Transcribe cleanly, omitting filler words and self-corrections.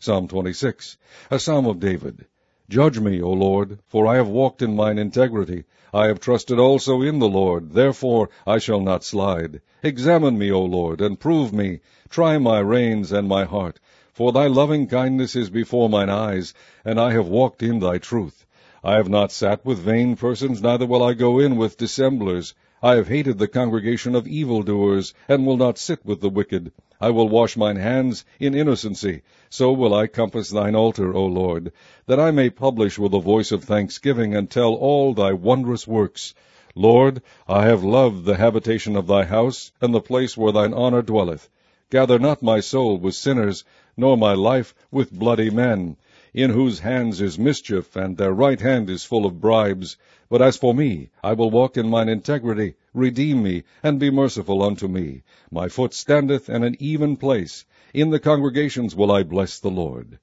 Psalm 26. A psalm of David. Judge me, O Lord, for I have walked in mine integrity. I have trusted also in the Lord, therefore I shall not slide. Examine me, O Lord, and prove me. Try my reins and my heart. For thy loving kindness is before mine eyes, and I have walked in thy truth. I have not sat with vain persons, neither will I go in with dissemblers. I have hated the congregation of evildoers, and will not sit with the wicked. I will wash mine hands in innocency. So will I compass thine altar, O Lord, that I may publish with a voice of thanksgiving, and tell all thy wondrous works. Lord, I have loved the habitation of thy house, and the place where thine honor dwelleth. Gather not my soul with sinners, nor my life with bloody men, in whose hands is mischief, and their right hand is full of bribes. But as for me, I will walk in mine integrity. Redeem me, and be merciful unto me. My foot standeth in an even place. In the congregations will I bless the Lord.